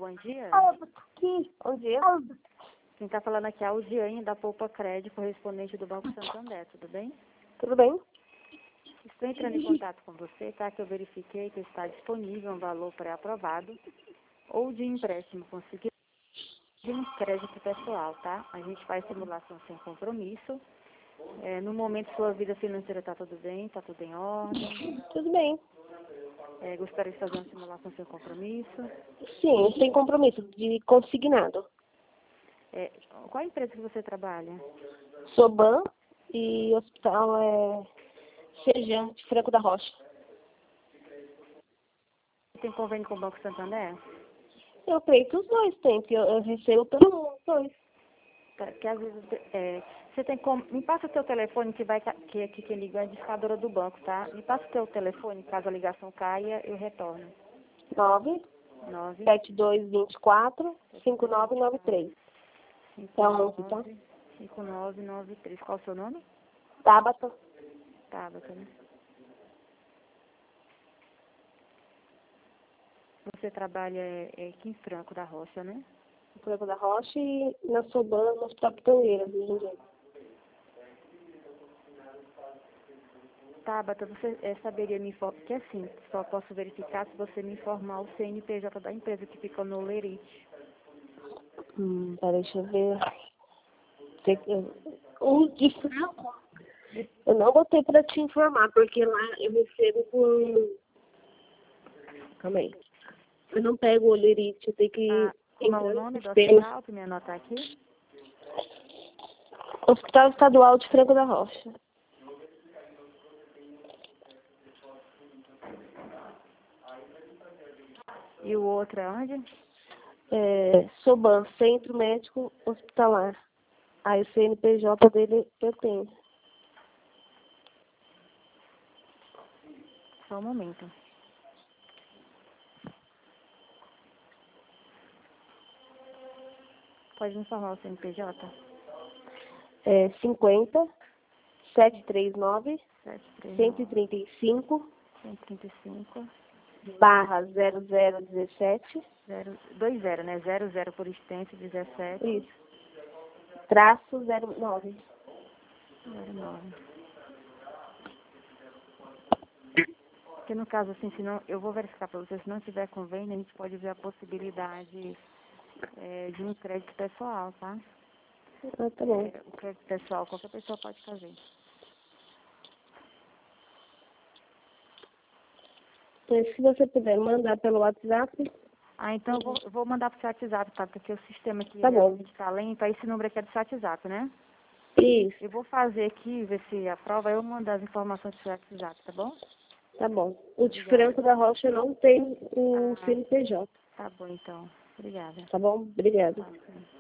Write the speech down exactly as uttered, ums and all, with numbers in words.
bom dia. Bom dia. Quem está falando aqui é a Aldiane, da Poupa Crédito, correspondente do Banco Santander, tudo bem? Tudo bem? Estou entrando em contato com você, tá? Que eu verifiquei que está disponível um valor pré-aprovado ou de empréstimo conseguido de um crédito pessoal, tá? A gente faz simulação sem compromisso. É, no momento, sua vida financeira está tudo bem? Está tudo em ordem? Tudo bem. É, gostaria de fazer uma simulação sem compromisso? Sim, sem compromisso, de consignado. É, qual a empresa que você trabalha? Soban e hospital é Feijão de Franco da Rocha. Tem convênio com o Banco Santander? Eu creio que os dois têm, porque eu, eu recebo pelo mundo, dois. Tá, que às vezes, é, você tem como... Me passa o teu telefone, que vai ca- que aqui quem liga é a discadora do banco, tá? Me passa o teu telefone, caso a ligação caia, eu retorno. nove nove sete dois dois quatro cinco nove nove três. É onze, tá? cinco nove nove três. Qual o seu nome? Tabata. Tabata, né? Você trabalha é, é, aqui em Franco da Rocha, né? Franco da Rocha e na Soban, no Hospital Pitangueira, de Jundiaí. Tabata, você é, saberia me informar, que assim, só posso verificar se você me informar o C N P J da empresa que fica no Lerite. Hum, peraí, deixa eu ver. Tem que- O de Franco, eu não botei pra te informar, porque lá eu recebo por... Calma aí. Eu não pego o olerite, eu tenho que Ah, como é o entrar nome no do sistema. hospital, para me anotar aqui? Hospital Estadual de Franco da Rocha. E o outro é onde? É, Soban, Centro Médico Hospitalar. Aí o C N P J dele eu tenho. Só um momento. Pode me informar o C N P J? É cinquenta, setecentos e trinta e nove, sete três cento e trinta e cinco, cento e trinta e cinco, barra zero zero dezessete. zero, dois zero, né? zero zero por extenso, dezessete, Isso. Traço zero nove. zero nove. Porque no caso, assim, se não, eu vou verificar para você, se não tiver convênio, a gente pode ver a possibilidade é, de um crédito pessoal, tá? Ah, tá bom. É, o crédito pessoal, qualquer pessoa pode fazer. Então, se você puder mandar pelo WhatsApp, Ah, então eu vou, eu vou mandar pro seu WhatsApp, tá? Porque o sistema aqui tá bom. realmente tá lento, aí esse número aqui é do seu WhatsApp, né? Isso, Eu vou fazer aqui, ver se aprova, eu mando as informações pro seu WhatsApp, tá bom? tá bom. O de Obrigada. Franco da Rocha não tem o Ah, C N P J. tá bom então. Obrigada. Tá bom? Obrigada. Tá, sim.